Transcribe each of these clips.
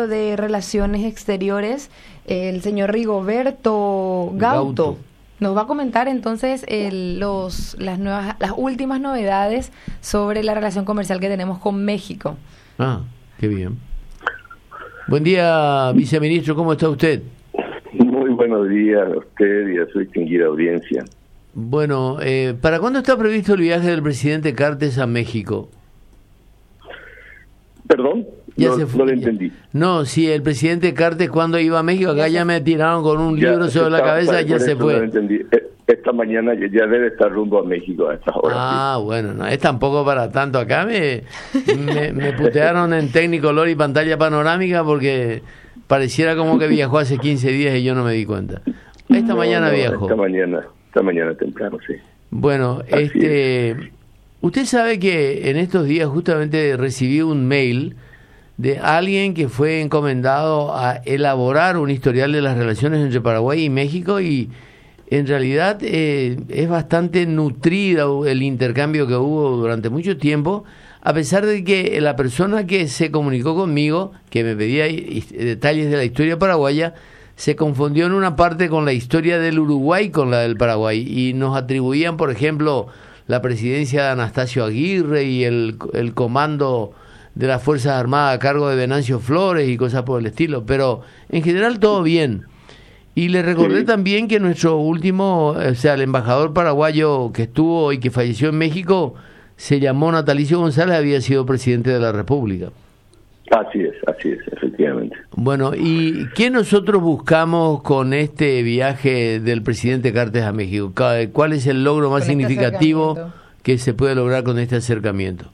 ministro de Relaciones Exteriores, el señor Rigoberto Gauto. Nos va a comentar entonces las últimas novedades sobre la relación comercial que tenemos con México. Ah, qué bien. Buen día, viceministro, ¿cómo está usted? Muy buenos días a usted y a su distinguida audiencia. Bueno, ¿para cuándo está previsto el viaje del presidente Cartes a México? ¿Perdón? No lo entendí. No, si el presidente Cartes cuando iba a México, acá ya me tiraron con un libro sobre la cabeza, ya se fue. No lo entendí. Esta mañana ya debe estar rumbo a México a estas horas. Ah, sí. Bueno, no es tampoco para tanto. Acá me putearon en Technicolor y pantalla panorámica porque pareciera como que viajó hace 15 días y yo no me di cuenta. Mañana viajó. Esta mañana temprano, sí. Bueno, usted sabe que en estos días justamente recibí un mail de alguien que fue encomendado a elaborar un historial de las relaciones entre Paraguay y México, y en realidad es bastante nutrida el intercambio que hubo durante mucho tiempo, a pesar de que la persona que se comunicó conmigo, que me pedía detalles de la historia paraguaya, se confundió en una parte con la historia del Uruguay con la del Paraguay, y nos atribuían, por ejemplo, la presidencia de Anastasio Aguirre y el comando de las Fuerzas Armadas a cargo de Venancio Flores y cosas por el estilo, pero en general todo bien. Y le recordé también que nuestro último, el embajador paraguayo que estuvo y que falleció en México, se llamó Natalicio González, había sido presidente de la República. Así es, efectivamente. Bueno, ¿y qué nosotros buscamos con este viaje del presidente Cartes a México? ¿Cuál es el logro más significativo que se puede lograr con este acercamiento?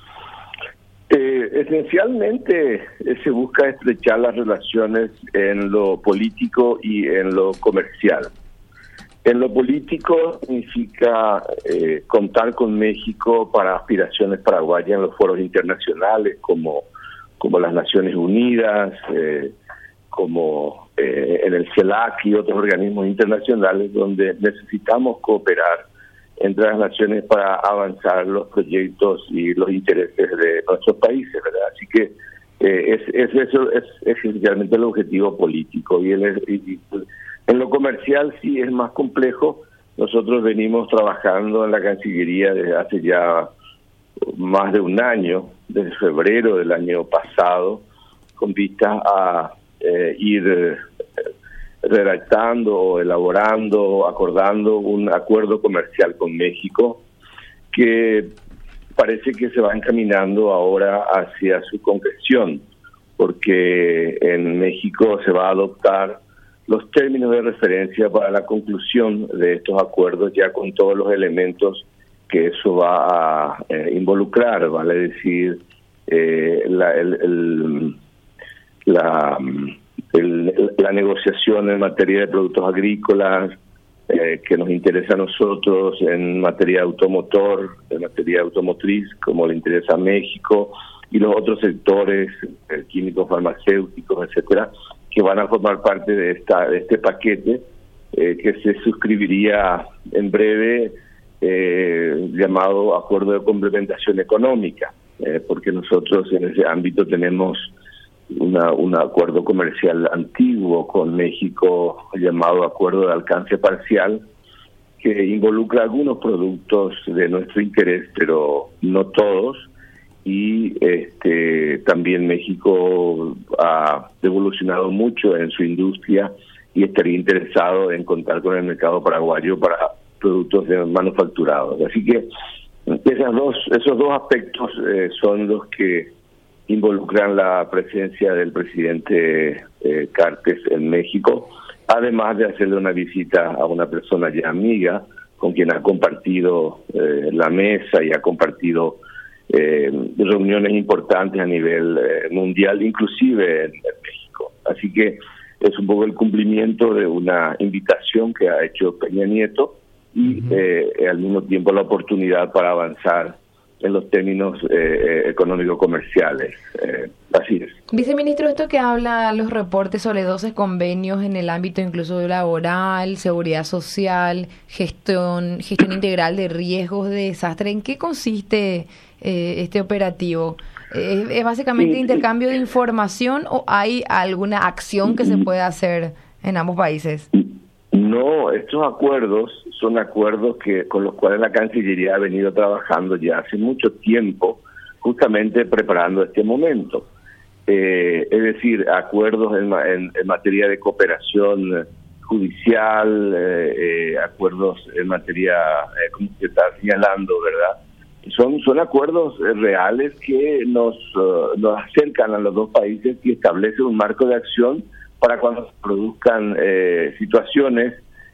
Esencialmente se busca estrechar las relaciones en lo político y en lo comercial. En lo político significa contar con México para aspiraciones paraguayas en los foros internacionales como las Naciones Unidas, como en el CELAC y otros organismos internacionales donde necesitamos cooperar entre las naciones para avanzar los proyectos y los intereses de nuestros países, ¿verdad? Así que eso es esencialmente el objetivo político. Y en lo comercial sí es más complejo. Nosotros venimos trabajando en la Cancillería desde hace ya más de un año, desde febrero del año pasado, con vistas a ir redactando o elaborando o acordando un acuerdo comercial con México que parece que se va encaminando ahora hacia su concreción, porque en México se va a adoptar los términos de referencia para la conclusión de estos acuerdos, ya con todos los elementos que eso va a involucrar, vale decir, la negociación en materia de productos agrícolas que nos interesa a nosotros, en materia automotor, en materia automotriz, como le interesa a México, y los otros sectores químicos, farmacéuticos, etcétera, que van a formar parte de este paquete que se suscribiría en breve, llamado Acuerdo de Complementación Económica, porque nosotros en ese ámbito tenemos un acuerdo comercial antiguo con México llamado Acuerdo de Alcance Parcial, que involucra algunos productos de nuestro interés, pero no todos, y también México ha evolucionado mucho en su industria y estaría interesado en contar con el mercado paraguayo para productos manufacturados. Así que esos dos aspectos son los que involucran la presencia del presidente Cartes en México, además de hacerle una visita a una persona ya amiga con quien ha compartido la mesa y ha compartido reuniones importantes a nivel mundial, inclusive en México. Así que es un poco el cumplimiento de una invitación que ha hecho Peña Nieto y al mismo tiempo la oportunidad para avanzar en los términos económico-comerciales. Así es. Viceministro, esto que habla los reportes sobre 12 convenios en el ámbito incluso laboral, seguridad social, gestión integral de riesgos de desastre, ¿en qué consiste este operativo? ¿Es básicamente intercambio de información o hay alguna acción que se pueda hacer en ambos países? No, estos acuerdos son acuerdos con los cuales la Cancillería ha venido trabajando ya hace mucho tiempo, justamente preparando este momento. Es decir, acuerdos en materia de cooperación judicial, acuerdos en materia, como usted está señalando, ¿verdad? Son acuerdos reales que nos acercan a los dos países y establecen un marco de acción para cuando se produzcan situaciones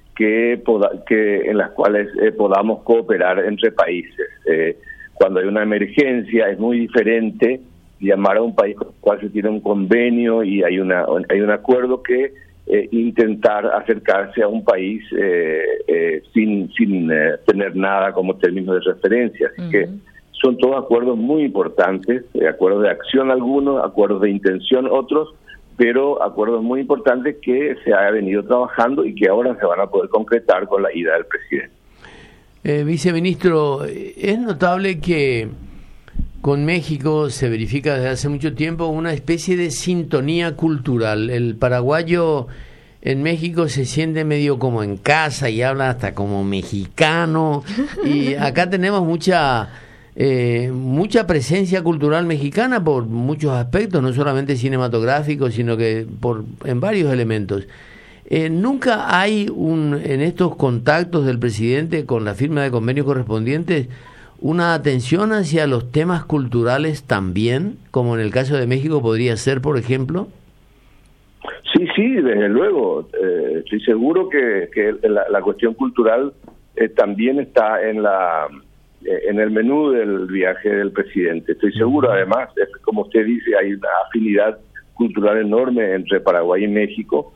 en las cuales podamos cooperar entre países. Cuando hay una emergencia es muy diferente llamar a un país con el cual se tiene un convenio y hay un acuerdo que intentar acercarse a un país sin tener nada como términos de referencia. Así que son todos acuerdos muy importantes, acuerdos de acción algunos, acuerdos de intención otros, pero acuerdos muy importantes que se ha venido trabajando y que ahora se van a poder concretar con la ida del presidente. Viceministro, es notable que con México se verifica desde hace mucho tiempo una especie de sintonía cultural. El paraguayo en México se siente medio como en casa y habla hasta como mexicano, y acá tenemos mucha presencia cultural mexicana por muchos aspectos, no solamente cinematográficos, sino que en varios elementos. Nunca hay en estos contactos del presidente con la firma de convenios correspondientes una atención hacia los temas culturales también, como en el caso de México podría ser, por ejemplo. Sí, desde luego. Estoy seguro que la cuestión cultural también está en el menú del viaje del presidente. Estoy seguro, además, como usted dice, hay una afinidad cultural enorme entre Paraguay y México,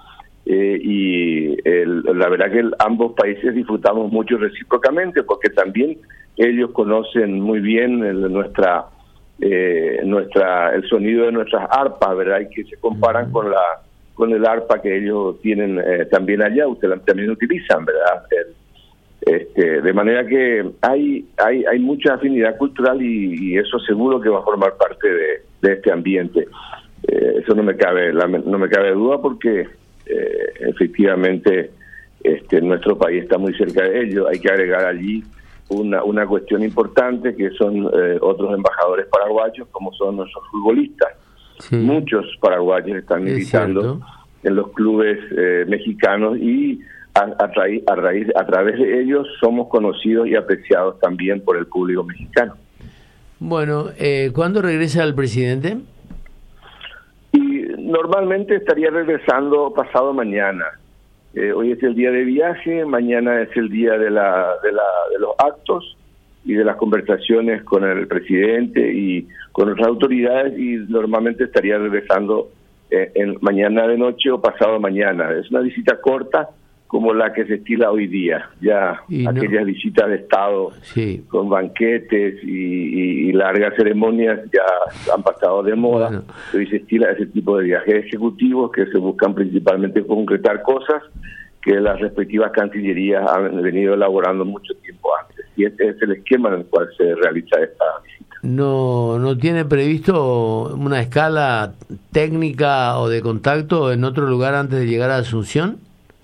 la verdad que ambos países disfrutamos mucho recíprocamente, porque también ellos conocen muy bien el sonido de nuestras arpas, ¿verdad? Y que se comparan con el arpa que ellos tienen también allá, ustedes también utilizan, ¿verdad? De manera que hay mucha afinidad cultural y eso seguro que va a formar parte de este ambiente. Eso no me cabe duda, porque efectivamente nuestro país está muy cerca de ello. Hay que agregar allí una cuestión importante, que son otros embajadores paraguayos, como son nuestros futbolistas. Sí. Muchos paraguayos están militando en los clubes mexicanos y a través de ellos somos conocidos y apreciados también por el público mexicano. Bueno, ¿cuándo regresa el presidente? Normalmente estaría regresando pasado mañana. Hoy es el día de viaje, mañana es el día de los actos y de las conversaciones con el presidente y con otras autoridades, y normalmente estaría regresando mañana de noche o pasado mañana. Es una visita corta, como la que se estila hoy día, ya aquellas visitas de Estado con banquetes y largas ceremonias ya han pasado de moda. Bueno. Hoy se estila ese tipo de viajes ejecutivos que se buscan principalmente concretar cosas que las respectivas cancillerías han venido elaborando mucho tiempo antes, y este es el esquema en el cual se realiza esta visita. ¿No tiene previsto una escala técnica o de contacto en otro lugar antes de llegar a Asunción?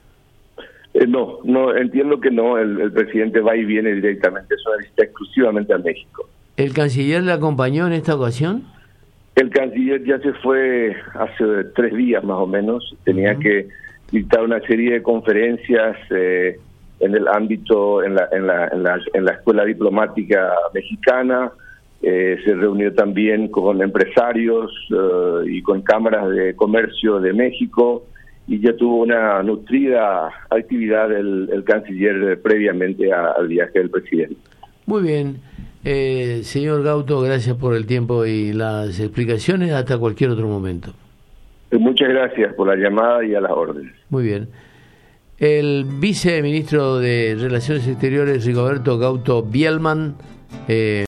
No, entiendo que no. El presidente va y viene directamente, es una visita exclusivamente a México. ¿El canciller le acompañó en esta ocasión? El canciller ya se fue hace 3 días más o menos. Tenía que dictar una serie de conferencias en el ámbito, en la Escuela Diplomática Mexicana. Se reunió también con empresarios y con cámaras de comercio de México, y ya tuvo una nutrida actividad el canciller previamente al viaje del presidente. Muy bien. Señor Gauto, gracias por el tiempo y las explicaciones. Hasta cualquier otro momento. Muchas gracias por la llamada y a las órdenes. Muy bien. El viceministro de Relaciones Exteriores, Rigoberto Gauto Bielman,